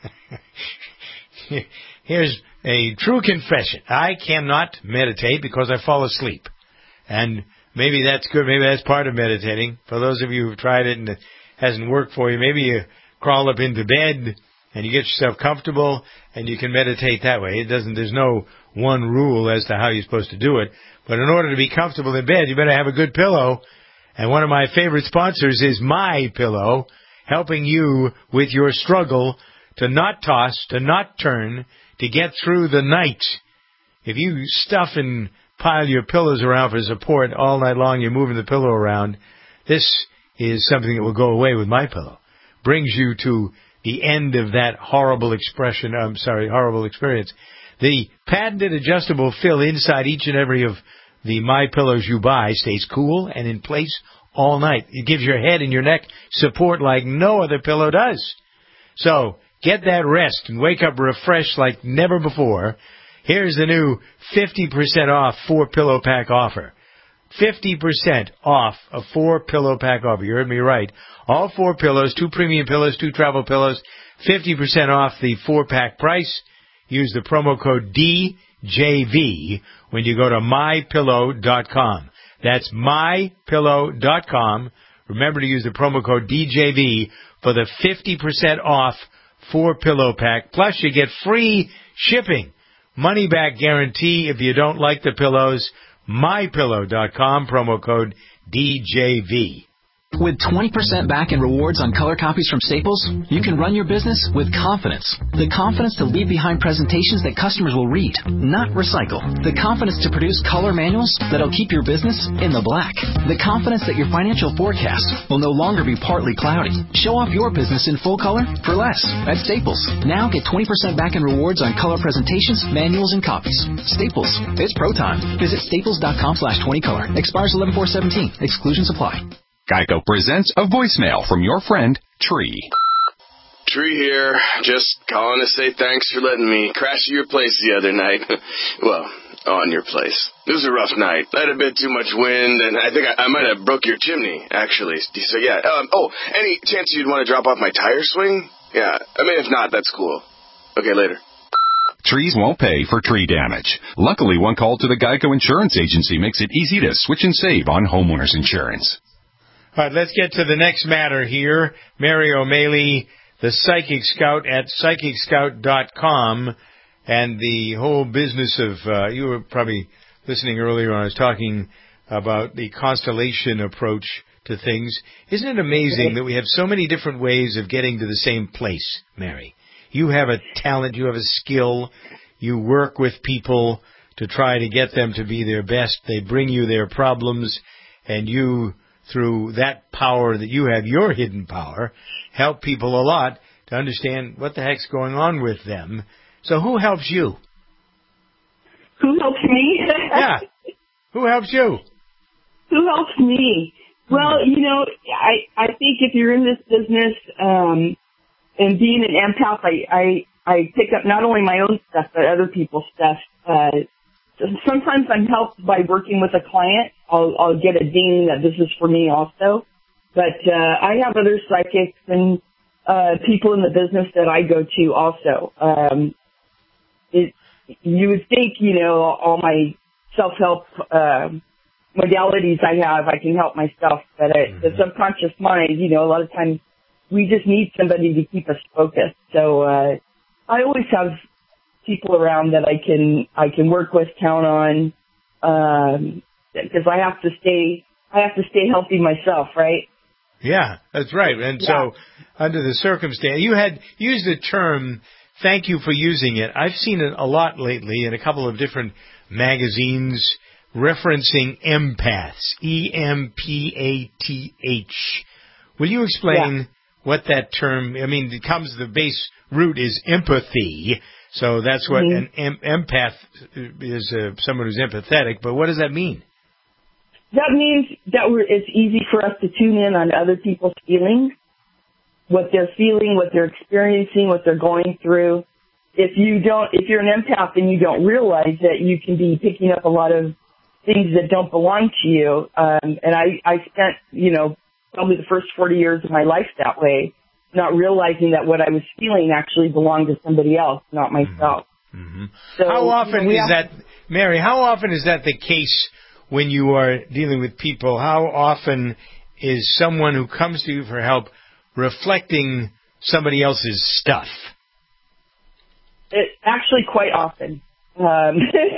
Speaker 2: here's a true confession. I cannot meditate because I fall asleep. And maybe that's good, maybe that's part of meditating. For those of you who've tried it and it hasn't worked for you, maybe you crawl up into bed and you get yourself comfortable and you can meditate that way. It doesn't, there's no one rule as to how you're supposed to do it. But in order to be comfortable in bed, you better have a good pillow. And one of my favorite sponsors is My Pillow, helping you with your struggle to not toss, to not turn, to get through the night. If you stuff and pile your pillows around for support all night long, you're moving the pillow around, this is something that will go away with My Pillow. Brings you to the end of that horrible expression, I'm sorry, horrible experience. The patented adjustable fill inside each and every of the My Pillows you buy stays cool and in place all night. It gives your head and your neck support like no other pillow does. So get that rest and wake up refreshed like never before. Here's the new fifty percent off four pillow pack offer. fifty percent off a four pillow pack offer. You heard me right. All four pillows, two premium pillows, two travel pillows, fifty percent off the four pack price. Use the promo code D J V when you go to my pillow dot com. That's my pillow dot com. Remember to use the promo code D J V for the fifty percent off four pillow pack. Plus you get free shipping. Money back guarantee if you don't like the pillows. my pillow dot com, promo code D J V.
Speaker 18: With twenty percent back in rewards on color copies from Staples, you can run your business with confidence. The confidence to leave behind presentations that customers will read, not recycle. The confidence to produce color manuals that'll keep your business in the black. The confidence that your financial forecast will no longer be partly cloudy. Show off your business in full color for less at Staples. Now get twenty percent back in rewards on color presentations, manuals, and copies. Staples. It's pro time. Visit staples dot com slash twenty color. Expires eleven four seventeen. Exclusions apply.
Speaker 5: Geico presents a voicemail from your friend, Tree.
Speaker 19: Tree here. Just calling to say thanks for letting me crash at your place the other night. Well, on your place. It was a rough night. I had a bit too much wind, and I think I, I might have broke your chimney, actually. So, yeah. Um, oh, any chance you'd want to drop off my tire swing? Yeah. I mean, if not, that's cool. Okay, later.
Speaker 5: Trees won't pay for tree damage. Luckily, one call to the Geico Insurance Agency makes it easy to switch and save on homeowners insurance.
Speaker 2: All right, let's get to the next matter here. Mary O'Malley, the Psychic Scout at psychic scout dot com, and the whole business of, uh, you were probably listening earlier when I was talking about the constellation approach to things. Isn't it amazing that we have so many different ways of getting to the same place, Mary? You have a talent, you have a skill, You work with people to try to get them to be their best. They bring you their problems, and you, through that power that you have, your hidden power, help people a lot to understand what the heck's going on with them. So who helps you?
Speaker 20: Who helps me?
Speaker 2: Yeah. Who helps you?
Speaker 20: Who helps me? Well, you know, I, I think if you're in this business, um, and being an empath, I, I, I pick up not only my own stuff, but other people's stuff. Uh, sometimes I'm helped by working with a client. I'll, I'll get a ding that this is for me also. But, uh, I have other psychics and, uh, people in the business that I go to also. Um, it, you would think, you know, all my self-help, uh, modalities I have, I can help myself, but uh, mm-hmm. the subconscious mind, you know, a lot of times we just need somebody to keep us focused. So, uh, I always have people around that I can, I can work with, count on, um, because I have to stay, I have to stay healthy myself, right?
Speaker 2: Yeah, that's right. And yeah. So, under the circumstance, you had used the term, thank you for using it. I've seen it a lot lately in a couple of different magazines referencing empaths, E M P A T H. Will you explain yeah. what that term, I mean, it comes, the base root is empathy, so that's what mm-hmm. an em- empath is, uh, someone who's empathetic, but what does that mean?
Speaker 20: That means that we're, it's easy for us to tune in on other people's feelings, what they're feeling, what they're experiencing, what they're going through. If you don't, if you're an empath and you don't realize that you can be picking up a lot of things that don't belong to you. Um, and I, I spent, you know, probably the first forty years of my life that way, not realizing that what I was feeling actually belonged to somebody else, not myself.
Speaker 2: Mm-hmm.
Speaker 20: So,
Speaker 2: how often
Speaker 20: you know,
Speaker 2: is that, Mary, how often is that the case when you are dealing with people? How often is someone who comes to you for help reflecting somebody else's stuff?
Speaker 20: It, actually, quite often. Um,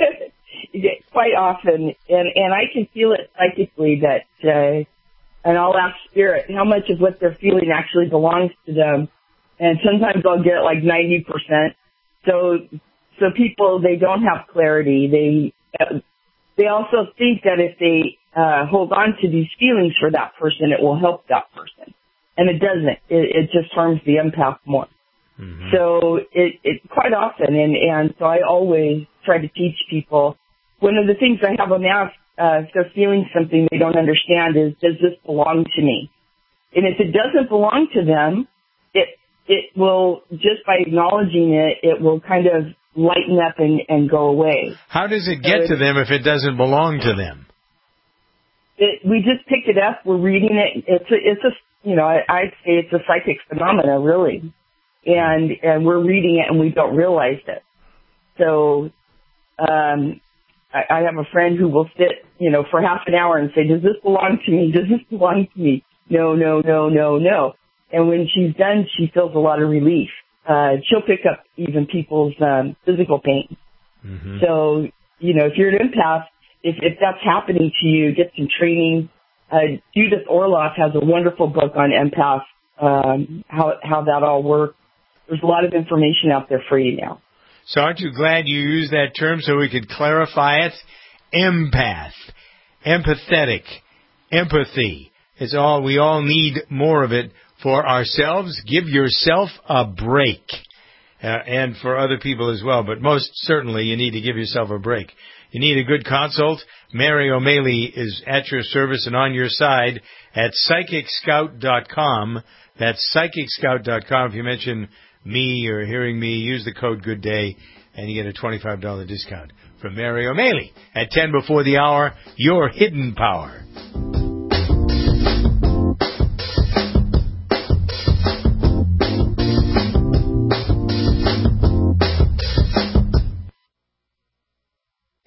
Speaker 20: quite often, and, and I can feel it psychically that, uh, and I'll ask Spirit how much of what they're feeling actually belongs to them. And sometimes I'll get like ninety percent. So, so people, they don't have clarity. They, uh, they also think that if they, uh, hold on to these feelings for that person, it will help that person. And it doesn't. It, it just harms the empath more. Mm-hmm. So it, it quite often, and, and so I always try to teach people. One of the things I have them ask, uh, if they're feeling something they don't understand is, does this belong to me? And if it doesn't belong to them, it, it will, just by acknowledging it, it will kind of lighten up and, and go away.
Speaker 2: How does it get so to them if it doesn't belong to them?
Speaker 20: It, we just pick it up, we're reading it, it's a, it's a, you know, I, I'd say it's a psychic phenomena, really. And, and we're reading it and we don't realize it. So, um, I have a friend who will sit, you know, for half an hour and say, does this belong to me? Does this belong to me? No, no, no, no, no. And when she's done, she feels a lot of relief. Uh, she'll pick up even people's um, physical pain. Mm-hmm. So, you know, if you're an empath, if, if that's happening to you, get some training. Uh, Judith Orloff has a wonderful book on empaths, um, how, how that all works. There's a lot of information out there for you now.
Speaker 2: So aren't you glad you used that term so we could clarify it? Empath, empathetic, empathy. It's all, we all need more of it for ourselves. Give yourself a break. Uh, and for other people as well. But most certainly you need to give yourself a break. You need a good consult. Mary O'Malley is at your service and on your side at psychic scout dot com. That's psychic scout dot com. If you mention me or hearing me, use the code Good Day, and you get a twenty-five dollars discount from Mary O'Malley. At ten before the hour, your hidden power.
Speaker 16: In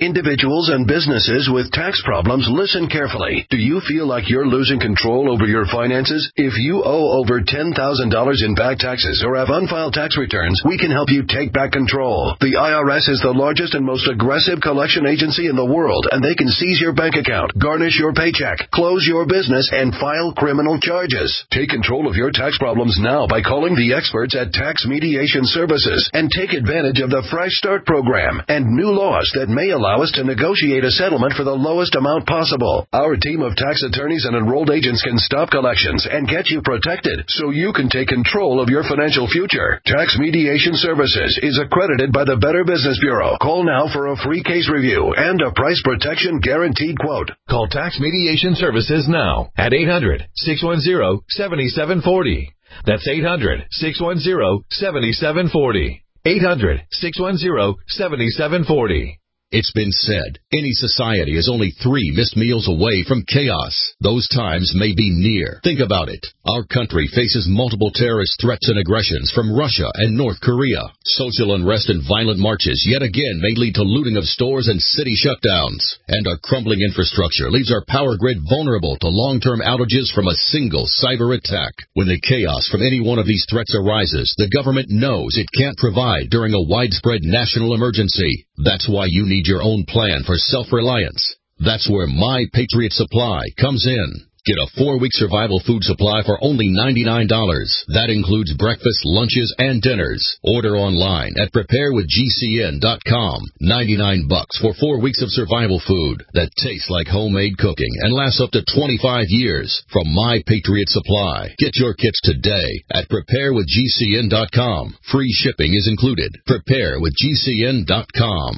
Speaker 21: Individuals and businesses with tax problems, listen carefully. Do you feel like you're losing control over your finances? If you owe over ten thousand dollars in back taxes or have unfiled tax returns, we can help you take back control. The I R S is the largest and most aggressive collection agency in the world, and they can seize your bank account, garnish your paycheck, close your business, and file criminal charges. Take control of your tax problems now by calling the experts at Tax Mediation Services and take advantage of the Fresh Start program and new laws that may allow us to negotiate a settlement for the lowest amount possible. Our team of tax attorneys and enrolled agents can stop collections and get you protected so you can take control of your financial future. Tax Mediation Services is accredited by the Better Business Bureau. Call now for a free case review and a price protection guaranteed quote.
Speaker 22: Call Tax Mediation Services now at eight hundred, six one zero, seven seven four zero. That's eight hundred, six one zero, seven seven four zero. eight hundred, six one zero, seven seven four zero.
Speaker 23: It's been said, any society is only three missed meals away from chaos. Those times may be near. Think about it. Our country faces multiple terrorist threats and aggressions from Russia and North Korea. Social unrest and violent marches yet again may lead to looting of stores and city shutdowns. And our crumbling infrastructure leaves our power grid vulnerable to long-term outages from a single cyber attack. When the chaos from any one of these threats arises, the government knows it can't provide during a widespread national emergency. That's why you need your own plan for self-reliance. That's where My Patriot Supply comes in. Get a four-week survival food supply for only ninety-nine dollars. That includes breakfast, lunches, and dinners. Order online at prepare with G C N dot com. ninety-nine bucks for four weeks of survival food that tastes like homemade cooking and lasts up to twenty-five years from My Patriot Supply. Get your kits today at prepare with G C N dot com. Free shipping is included. prepare with G C N dot com.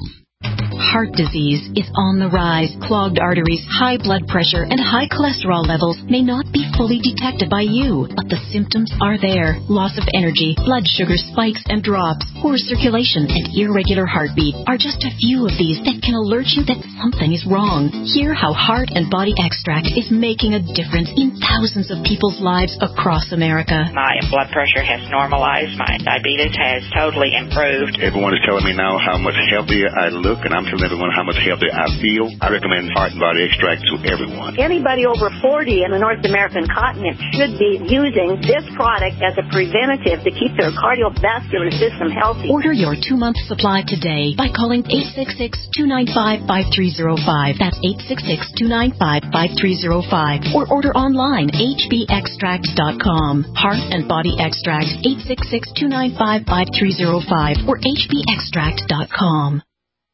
Speaker 4: Heart disease is on the rise. Clogged arteries, high blood pressure, and high cholesterol levels may not be fully detected by you, but the symptoms are there. Loss of energy, blood sugar spikes and drops, poor circulation, and irregular heartbeat are just a few of these that can alert you that something is wrong. Hear how Heart and Body Extract is making a difference in thousands of people's lives across America.
Speaker 24: My blood pressure has normalized. My diabetes has totally improved.
Speaker 25: Everyone is telling me now how much healthier I look, and I'm telling everyone how much healthier I feel. I recommend Heart and Body Extract to everyone.
Speaker 26: Anybody over forty in the North American continent should be using this product as a preventative to keep their cardiovascular system healthy.
Speaker 4: Order your two-month supply today by calling eight six six, two nine five, five three zero five. That's eight six six, two nine five, five three zero five. Or order online, H B extract dot com. Heart and Body Extract, eight six six, two nine five, five three zero five or H B extract dot com.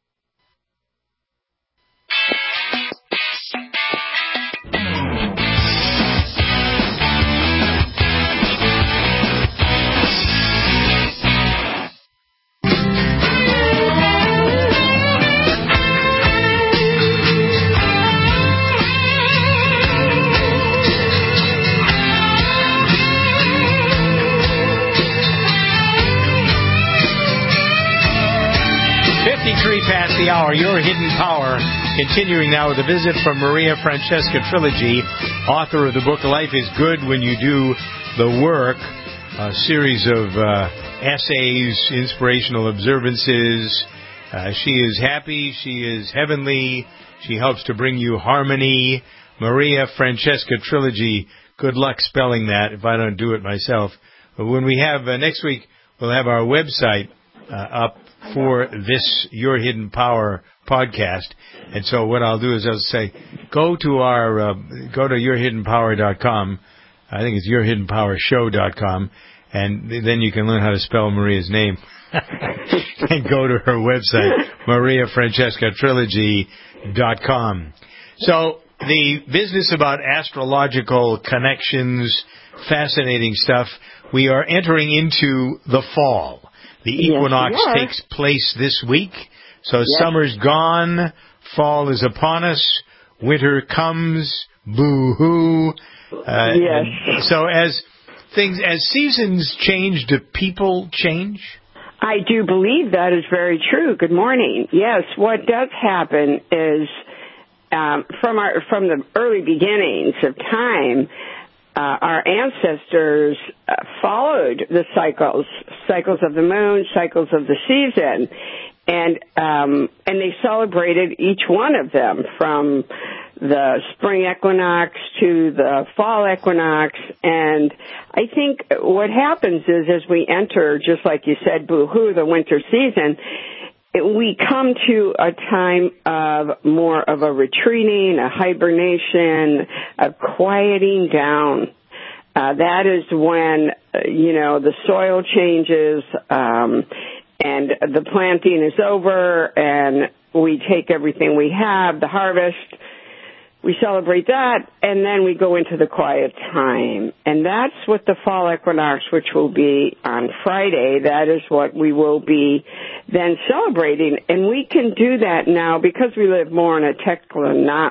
Speaker 2: Past the hour, Your Hidden Power. Continuing now with a visit from Maria Francesca Trilogy, author of the book Life is Good When You Do the Work, a series of uh, essays, inspirational observances. Uh, she is happy. She is heavenly. She helps to bring you harmony. Maria Francesca Trilogy. Good luck spelling that if I don't do it myself. But when we have, uh, next week, we'll have our website uh, up for this Your Hidden Power podcast. And so what I'll do is I'll say, go to our, uh, go to your hidden power dot com. I think it's your hidden power show dot com. And then you can learn how to spell Maria's name. And go to her website, maria francesca trilogy dot com. So the business about astrological connections, fascinating stuff. We are entering into the fall. The equinox yes, takes place this week, so yes. Summer's gone, fall is upon us, winter comes, boo-hoo. Uh,
Speaker 26: yes.
Speaker 2: So as things, as seasons change, do people change?
Speaker 26: I do believe that is very true. Good morning. Yes, what does happen is um, from our from the early beginnings of time, Uh, our ancestors uh, followed the cycles, cycles of the moon, cycles of the season. and um, and they celebrated each one of them, from the spring equinox to the fall equinox. And I think what happens is, as we enter, just like you said, boo-hoo, the winter season, we come to a time of more of a retreating, a hibernation, a quieting down. Uh, that is when, uh, you know, the soil changes, um, and the planting is over, and we take everything we have, the harvest, we celebrate that, and then we go into the quiet time. And that's what the fall equinox, which will be on Friday, that is what we will be then celebrating. And we can do that now because we live more in a techno-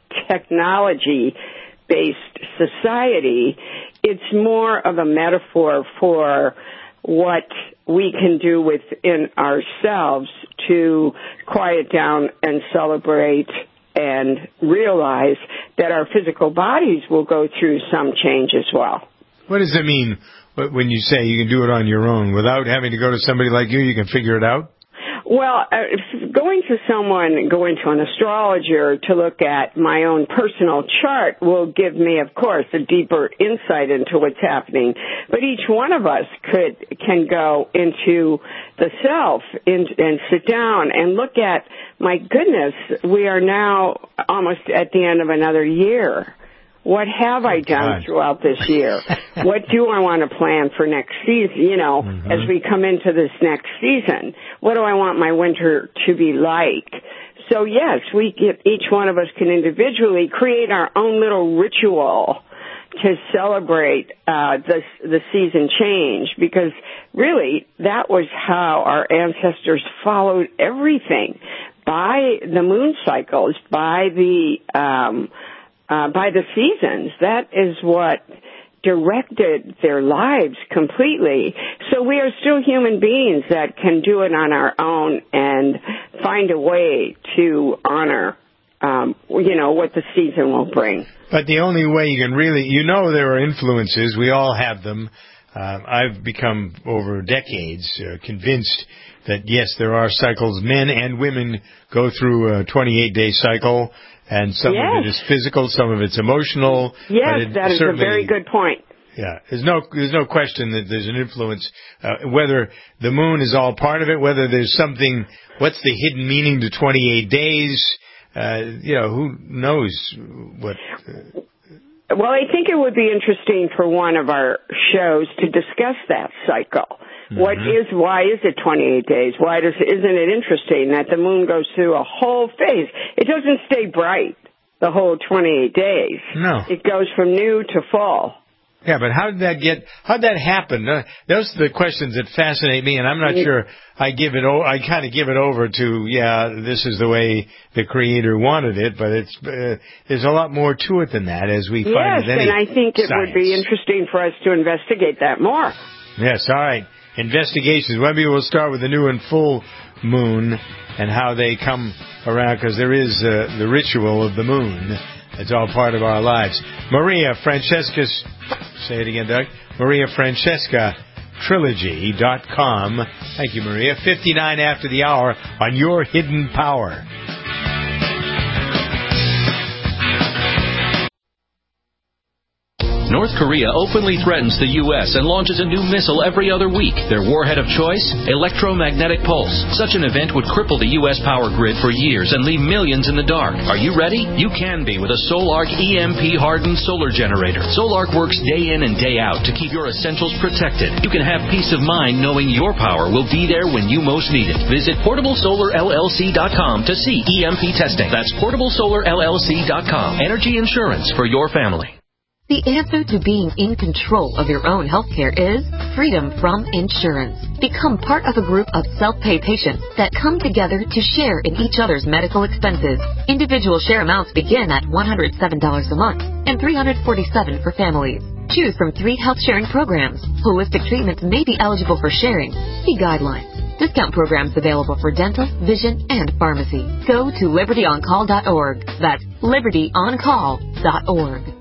Speaker 26: technology-based society. It's more of a metaphor for what we can do within ourselves to quiet down and celebrate and realize that our physical bodies will go through some change as well.
Speaker 2: What does that mean when you say you can do it on your own without having to go to somebody like you? You can figure it out?
Speaker 26: Well, uh, if going to someone, going to an astrologer to look at my own personal chart will give me, of course, a deeper insight into what's happening. But each one of us could can go into the self in, and sit down and look at, my goodness, we are now almost at the end of another year. What have I done throughout this year? What do I want to plan for next season, you know, mm-hmm. as we come into this next season? What do I want my winter to be like? So, yes, we get, each one of us can individually create our own little ritual to celebrate uh, the, the season change, because really that was how our ancestors followed everything, by the moon cycles, by the... Um, Uh, by the seasons. That is what directed their lives completely. So we are still human beings that can do it on our own and find a way to honor, um, you know, what the season will bring.
Speaker 2: But the only way you can really, you know, there are influences. We all have them. Uh, I've become, over decades, uh, convinced that, yes, there are cycles. Men and women go through a twenty-eight day cycle. And some
Speaker 26: yes.
Speaker 2: of it is physical, some of it's emotional.
Speaker 26: Yes, that is a very good point.
Speaker 2: Yeah, there's no there's no question that there's an influence. Uh, whether the moon is all part of it, whether there's something, what's the hidden meaning to twenty-eight days? Uh, you know, who knows what. Uh,
Speaker 26: well, I think it would be interesting for one of our shows to discuss that cycle. Mm-hmm. What is, why is it twenty-eight days? Why does, isn't it interesting that the moon goes through a whole phase? It doesn't stay bright the whole twenty-eight days.
Speaker 2: No.
Speaker 26: It goes from new to fall.
Speaker 2: Yeah, but how did that get, how did that happen? Uh, those are the questions that fascinate me, and I'm not sure I give it, o- I kind of give it over to, yeah, this is the way the Creator wanted it, but it's, uh, there's a lot more to it than that, as we
Speaker 26: yes,
Speaker 2: find with any
Speaker 26: and I think it
Speaker 2: science.
Speaker 26: would be interesting for us to investigate that more.
Speaker 2: Yes, all right. Investigations. Maybe we'll start with the new and full moon and how they come around, because there is uh, the ritual of the moon. It's all part of our lives. Maria Francesca, say it again, Doug. Maria Francesca Trilogy dot com. Thank you, Maria. fifty-nine after the hour on Your Hidden Power.
Speaker 1: North Korea openly threatens the U S and launches a new missile every other week. Their warhead of choice? Electromagnetic pulse. Such an event would cripple the U S power grid for years and leave millions in the dark. Are you ready? You can be with a Solarc E M P-hardened solar generator. Solarc works day in and day out to keep your essentials protected. You can have peace of mind knowing your power will be there when you most need it. Visit portable solar L L C dot com to see E M P testing. That's portable solar L L C dot com. Energy insurance for your family.
Speaker 3: The answer to being in control of your own healthcare is freedom from insurance. Become part of a group of self-pay patients that come together to share in each other's medical expenses. Individual share amounts begin at one hundred seven dollars a month and three hundred forty-seven dollars for families. Choose from three health sharing programs. Holistic treatments may be eligible for sharing. See guidelines. Discount programs available for dental, vision, and pharmacy. Go to liberty on call dot org. That's liberty on call dot org.